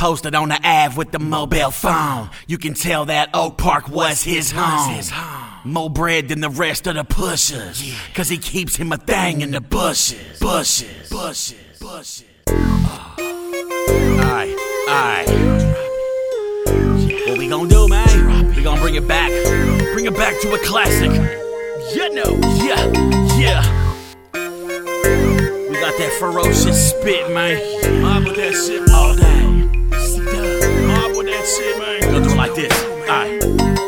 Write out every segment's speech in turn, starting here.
Posted on the Ave with the mobile phone. You can tell that Oak Park was his home. More bread than the rest of the pushers, cause he keeps him a thing in the bushes. Alright. What we gonna do, man? We gonna bring it back. Bring it back to a classic. Yeah. We got that ferocious spit, man. Mob with that shit all day. Mob with that shit, man. Gonna do it like this. Alright.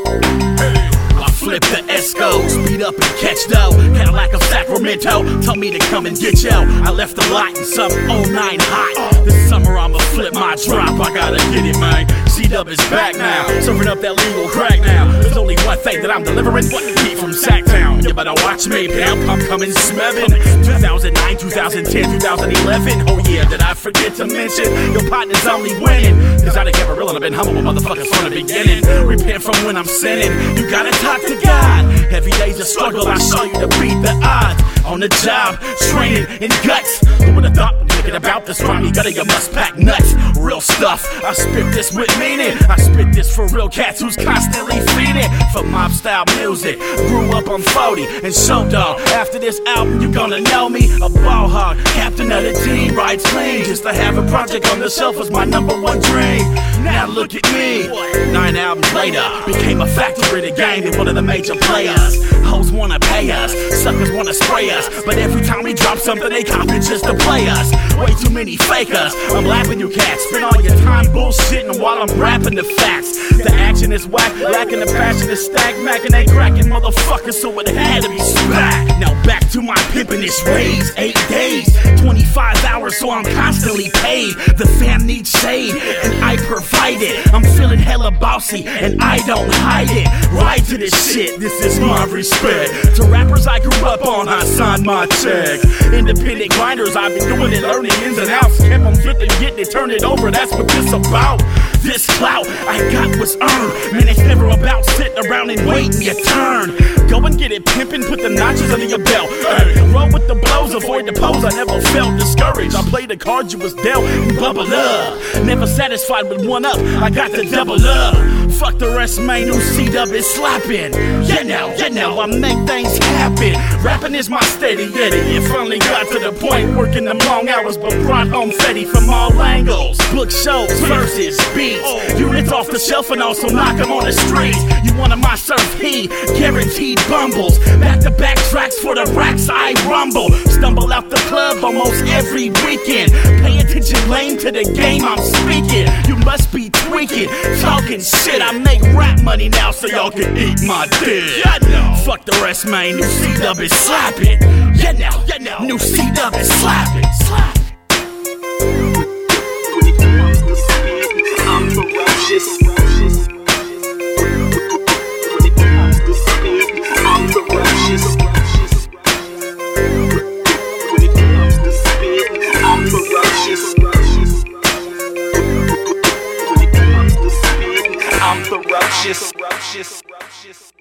I flip the Esco, speed up and catch dough. Cadillac of Sacramento told me to come and get yo. I left the lot in some 09 hot. This summer I'ma flip my drop. I gotta get it, man. C-Dub is back now, serving up that legal crack now. There's only one thing that I'm delivering, heat from Sacktown. You better watch me, pimp, I'm coming smevin'. 2009, 2010, 2011. Oh yeah, did I forget to mention your partner's only winning? Cause I done kept it real and I've been humble with motherfuckers from the beginning. Repent from when I'm sinning, you gotta talk to God. Heavy days of struggle, I show you to beat the odds. On the job, training in guts. Who would've thought when thinking about this rhyme, you must pack nuts. Real stuff, I spit this with meaning. I spit this for real cats who's constantly feeding for mob style music. Grew up on 40 and Show Dog. After this album, you gonna know me. A ball hog, captain of the team, rides clean. Just to have a project on the shelf was my #1 dream. Now look at me, 9 albums later, became a factor in the game and one of the major players. Hoes wanna pay us, suckers wanna spray us, but every time we drop something they copy just to play us. Way too many fakers, I'm laughing you cats. Spend all your time bullshitting while I'm rapping the facts. The action is whack, lacking the passion is stacked. Mackin' they cracking motherfuckers, so it had to be smack. Now back to my pimpin' this raise, 8 days, 25 hours, so I'm constantly paid. The fam needs shade, and I provide it. I'm feeling hella bossy, and I don't hide it. Ride to this shit, this is my respect. To rappers I grew up on, I signed my check. Independent grinders, I've been doing it, learning ins and outs. Kept on flipping, getting it, turn it over, that's what this about. This clout I got was earned. Man, it's never about sitting around and waiting your turn. Go and get it pimpin', put the notches under your belt. Roll with the blows, avoid the pose. I never felt discouraged. I played the cards you was dealt and bubble up. Never satisfied with one up, I got the double up. Fuck the rest, man, new C-Dub is slapping. Yeah now, I make things happen. Rapping is my steady Eddie. It finally got to the point, working them long hours, but brought home Fetty from all angles. Book shows, verses, beats, units off the shelf and also knock them on the street. You wanted my surf heat, guaranteed bumbles. Back-to-back tracks for the racks I rumble. Stumble out the club almost every weekend. Pay attention, lame, to the game I'm speaking. You must be tweaking, talking shit. I make rap money now so y'all can eat my dick. Fuck the rest, man, new C-Dub is slapping. Yeah now, new C-Dub is slapping. When it comes to spit, I'm ferocious. When it comes to spit, I'm ferocious. When it comes to spit, I'm ferocious. When it comes to spit, I'm ferocious.